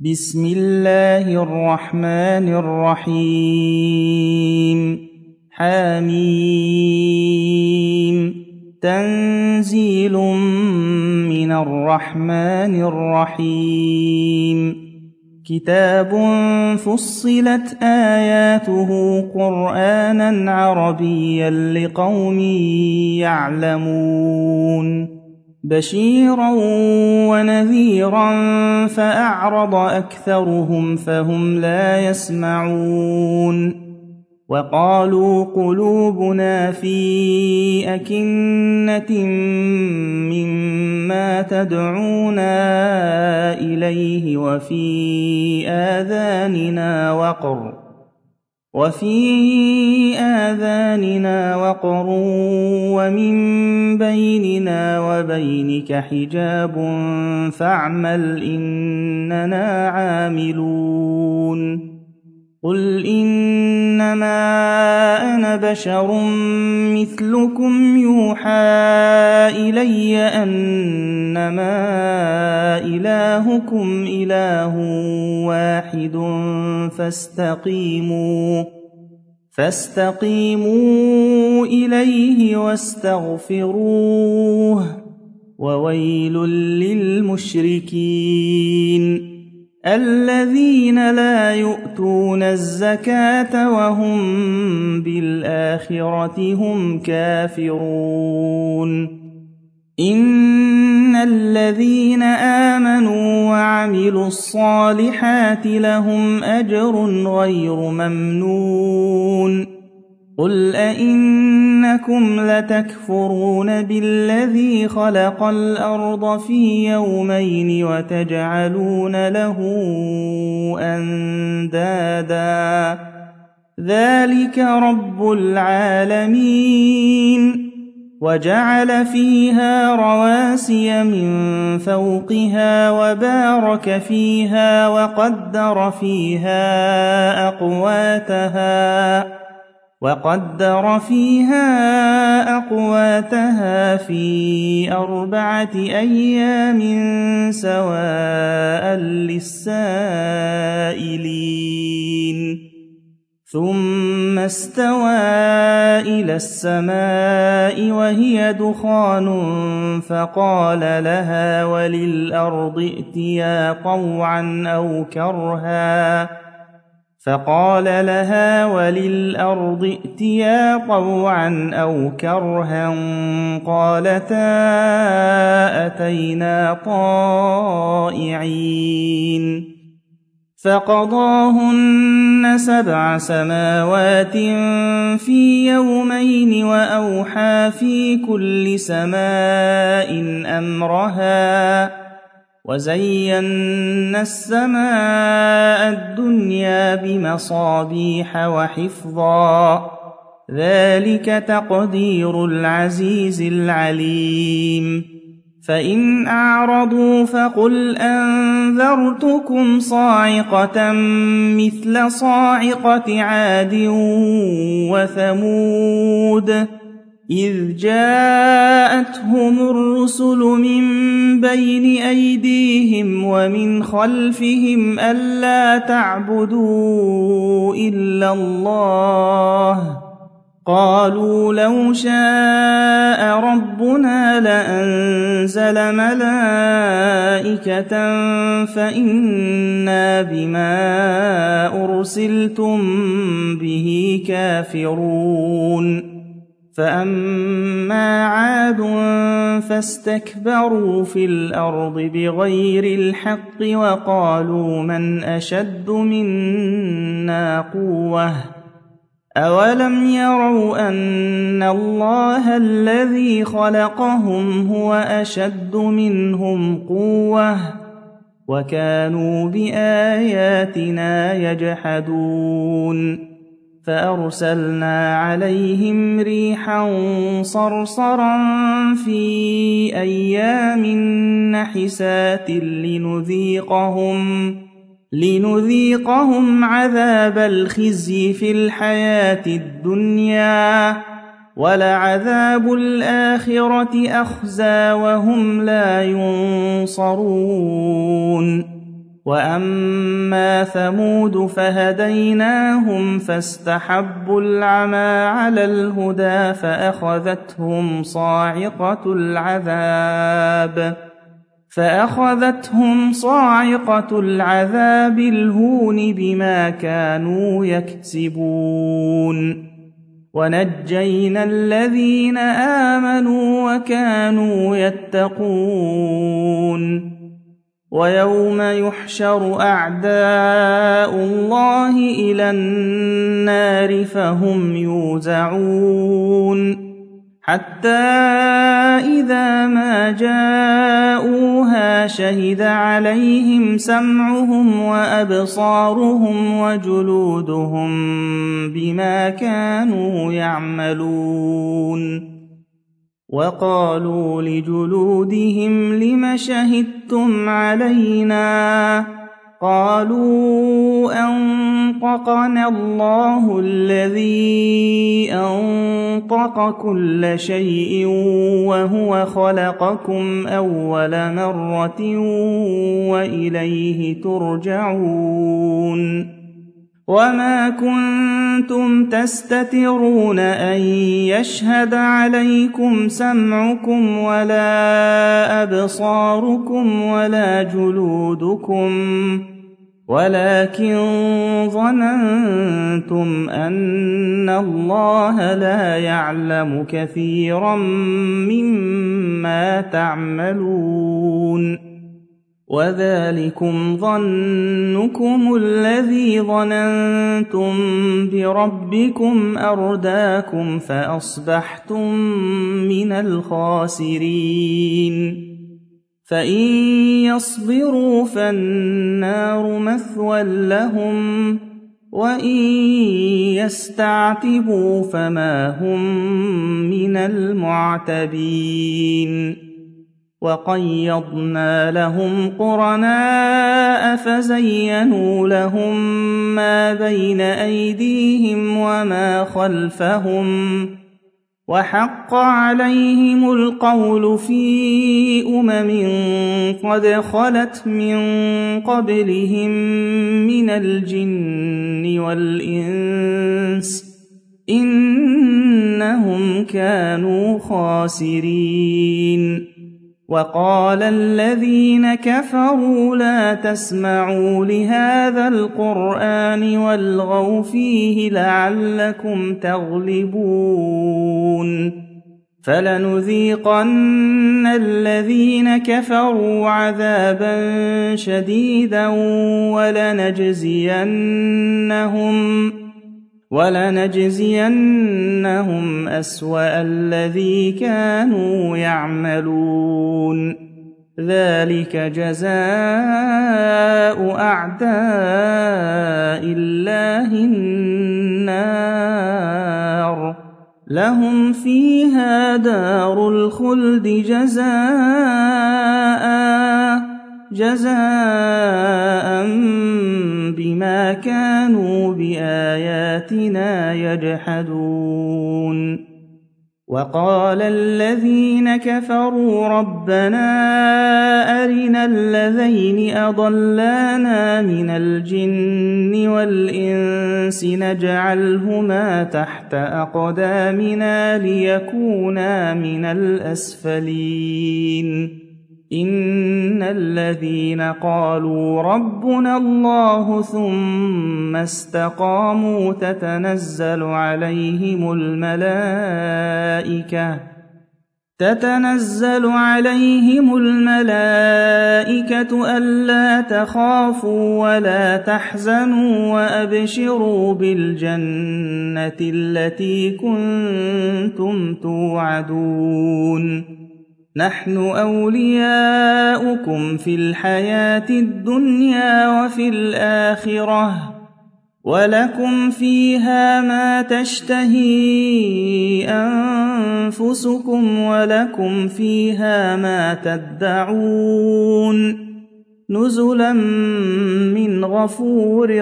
بسم الله الرحمن الرحيم حميم تنزيل من الرحمن الرحيم كتاب فصلت آياته قرآنا عربيا لقوم يعلمون بشيرا ونذيرا فأعرض أكثرهم فهم لا يسمعون وقالوا قلوبنا في أكنة مما تدعونا إليه وفي آذاننا وقر ومن بيننا وبينك حجاب فاعمل إننا عاملون قل إنما أنا بشر مثلكم يوحى إلي أنما إلهكم إله واحد فاستقيموا إليه واستغفروه وويل للمشركين الذين لا يؤتون الزكاة وهم بالآخرة هم كافرون إن الذين آمنوا وعملوا الصالحات لهم أجر غير ممنون قل أئنكم لتكفرون بالذي خلق الأرض في يومين وتجعلون له أندادا ذلك رب العالمين وجعل فيها رواسي من فوقها وبارك فيها وقدر فيها أقواتها في 4 أيام سواء للسائلين ثم استوى إلى السماء وهي دخان فقال لها وللأرض ائتيا طوعا أو كرها قالتا أتينا طائعين فقضاهن 7 سماوات في يومين وأوحى في كل سماء أمرها وزينا السماء الدنيا بمصابيح وحفظا ذلك تقدير العزيز العليم فإن أعرضوا فقل أنذرتكم صاعقة مثل صاعقة عاد وثمود إذ جاءتهم الرسل من بين أيديهم ومن خلفهم ألا تعبدوا إلا الله قالوا لو شاء ربنا لأنزل ملائكة فإنا بما أرسلتم به كافرون فأما عاد فاستكبروا في الأرض بغير الحق وقالوا من أشد منا قوة أولم يروا أن الله الذي خلقهم هو أشد منهم قوة وكانوا بآياتنا يجحدون فأرسلنا عليهم ريحا صرصرا في أيام نحسات لنذيقهم عذاب الخزي في الحياة الدنيا ولعذاب الآخرة أخزى وهم لا ينصرون وأما ثمود فهديناهم فاستحبوا العمى على الهدى فأخذتهم صاعقة العذاب الهون بما كانوا يكسبون ونجينا الذين آمنوا وكانوا يتقون ويوم يحشر أعداء الله إلى النار فهم يوزعون حتى إذا ما جاءوها شهد عليهم سمعهم وأبصارهم وجلودهم بما كانوا يعملون وقالوا لجلودهم لم شهدتم علينا قالوا أنطقنا الله الذي أنطق كل شيء وهو خلقكم أول مرة وإليه ترجعون وما كنتم تستترون أن يشهد عليكم سمعكم ولا أبصاركم ولا جلودكم ولكن ظننتم أن الله لا يعلم كثيرا مما تعملون وذلكم ظنكم الذي ظننتم بربكم أرداكم فأصبحتم من الخاسرين فإن يصبروا فالنار مثوى لهم وإن يستعتبوا فما هم من المعتبين وقيضنا لهم قرناء فزينوا لهم ما بين أيديهم وما خلفهم وحق عليهم القول في قد خلت من قبلهم من الجن والإنس إنهم كانوا خاسرين وقال الذين كفروا لا تسمعوا لهذا القرآن والغوا فيه لعلكم تغلبون فلنذيقن الذين كفروا عذابا شديدا ولنجزينهم أسوأ الذي كانوا يعملون ذلك جزاء أعداء الله النار لهم فيها دار الخلد جزاء بما كانوا بآياتنا يجحدون وقال الذين كفروا ربنا أرنا الذين أضلانا من الجن والإنس نجعلهما تحت أقدامنا ليكونا من الأسفلين إن الذين قالوا ربنا الله ثم استقاموا تتنزل عليهم الملائكة ألا تخافوا ولا تحزنوا وأبشروا بالجنة التي كنتم توعدون نحن أولياؤكم في الحياة الدنيا وفي الآخرة ولكم فيها ما تشتهي أنفسكم ولكم فيها ما تدعون نزلا من غفور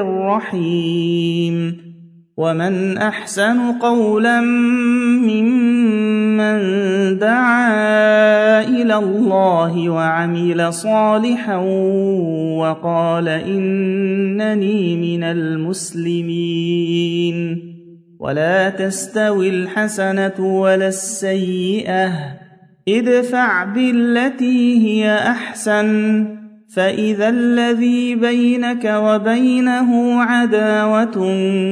رحيم ومن أحسن قولا ممن من دعا إلى الله وعمل صالحا وقال إنني من المسلمين ولا تستوي الحسنة ولا السيئة ادفع بالتي هي أحسن فإذا الذي بينك وبينه عداوة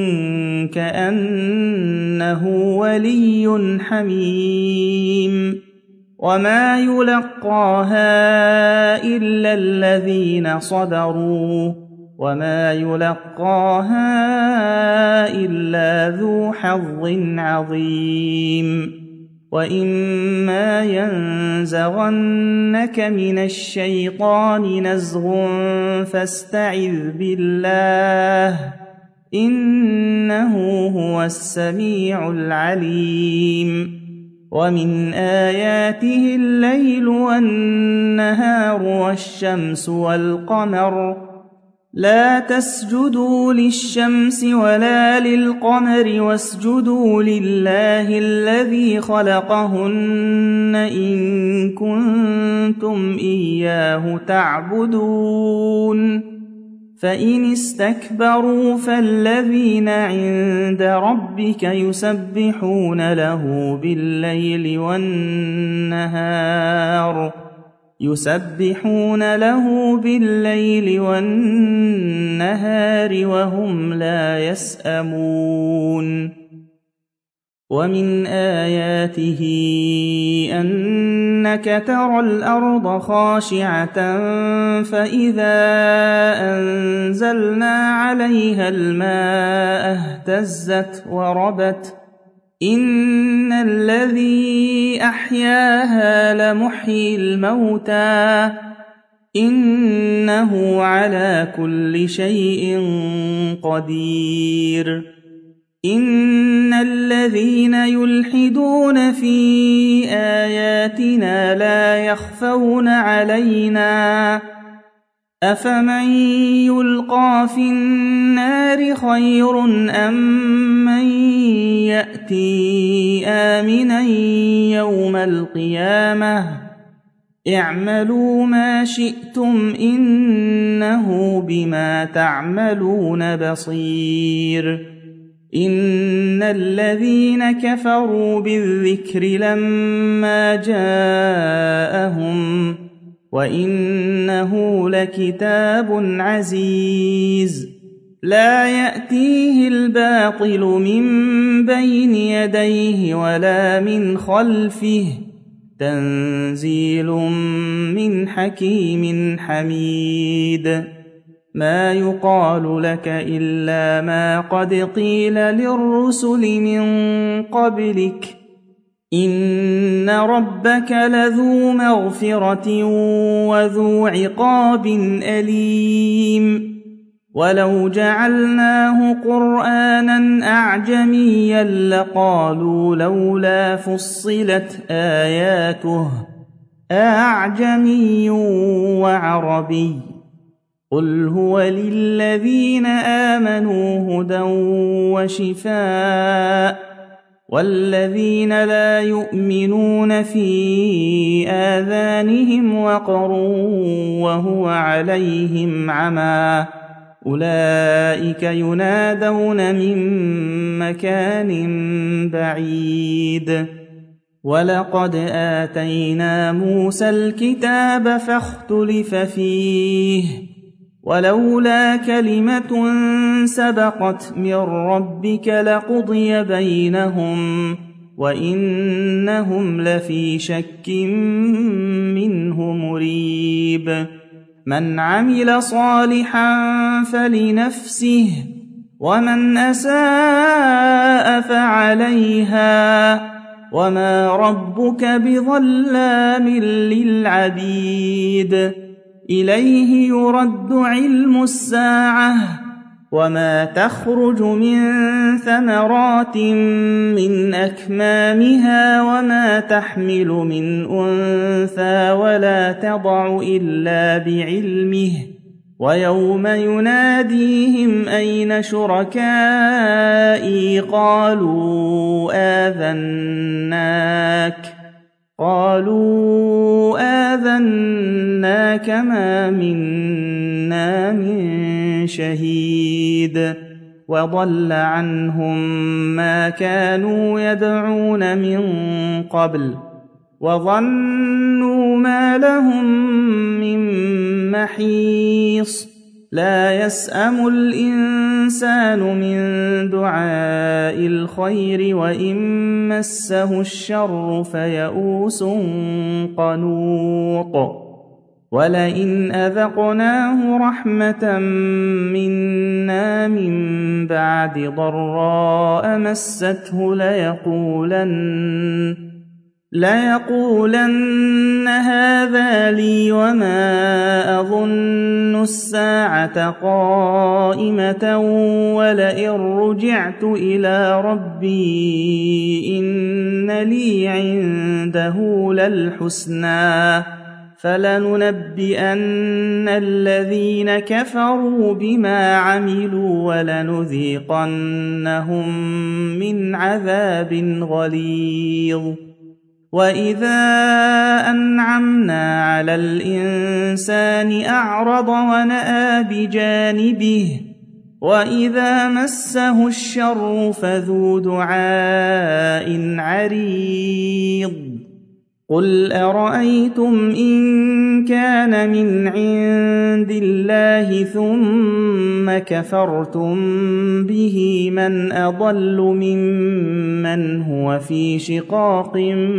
كأنه ولي حميم وما يلقاها إلا الذين صبروا وما يلقاها إلا ذو حظ عظيم وإما ينزغنك من الشيطان نزغ فاستعذ بالله إنه هو السميع العليم ومن آياته الليل والنهار والشمس والقمر لا تسجدوا للشمس ولا للقمر واسجدوا لله الذي خلقهن إن كنتم إياه تعبدون فإن استكبروا فالذين عند ربك يسبحون له بالليل والنهار وهم لا يسأمون ومن آياته أنك ترى الأرض خاشعة فإذا أنزلنا عليها الماء اهتزت وربت إن الذي أحياها لمحيي الموتى إنه على كل شيء قدير إن الذين يلحدون في آياتنا لا يخفون علينا أفمن يلقى في النار خير أم من يأتي آمنا يوم القيامة اعملوا ما شئتم إنه بما تعملون بصير إن الذين كفروا بالذكر لما جاءهم وإنه لكتاب عزيز لا يأتيه الباطل من بين يديه ولا من خلفه تنزيل من حكيم حميد ما يقال لك إلا ما قد قيل للرسل من قبلك إن ربك لذو مغفرة وذو عقاب أليم ولو جعلناه قرآنا أعجميا لقالوا لولا فصلت آياته أعجمي وعربي قل هو للذين آمنوا هدى وشفاء والذين لا يؤمنون في آذانهم وقر وهو عليهم عمى أولئك ينادون من مكان بعيد ولقد آتينا موسى الكتاب فاختلف فيه ولولا كلمة سبقت من ربك لقضي بينهم وإنهم لفي شك منه مريب من عمل صالحا فلنفسه ومن أساء فعليها وما ربك بظلام للعبيد إليه يرد علم الساعة وما تخرج من ثمرات من أكمامها وما تحمل من أنثى ولا تضع إلا بعلمه ويوم يناديهم أين شركائي قالوا آذناك ما منا من شهيد وضل عنهم ما كانوا يدعون من قبل وظنوا ما لهم من محيص لا يسأم الإنسان من دعاء الخير وإن مسه الشر فيئوس قنوط ولئن أذقناه رحمة منا من بعد ضراء مسته ليقولن هذا لي وما أظن الساعة قائمة ولئن رجعت إلى ربي إن لي عنده للحسنى فلننبئن الذين كفروا بما عملوا ولنذيقنهم من عذاب غليظ وإذا أنعمنا على الإنسان أعرض ونأى بجانبه وإذا مسه الشر فذو دعاء عريض قل أرأيتم إن كان من عند الله ثم كفرتم به من أضل ممن هو في شقاق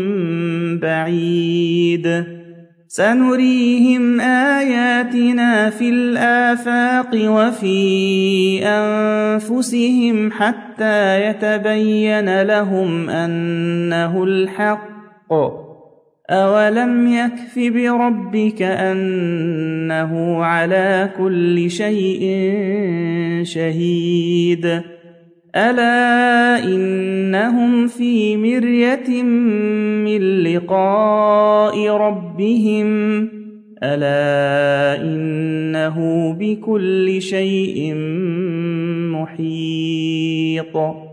بعيد سنريهم آياتنا في الآفاق وفي أنفسهم حتى يتبين لهم أنه الحق أولم يكف بربك أنه على كل شيء شهيد ألا إنهم في مرية من لقاء ربهم ألا إنه بكل شيء محيط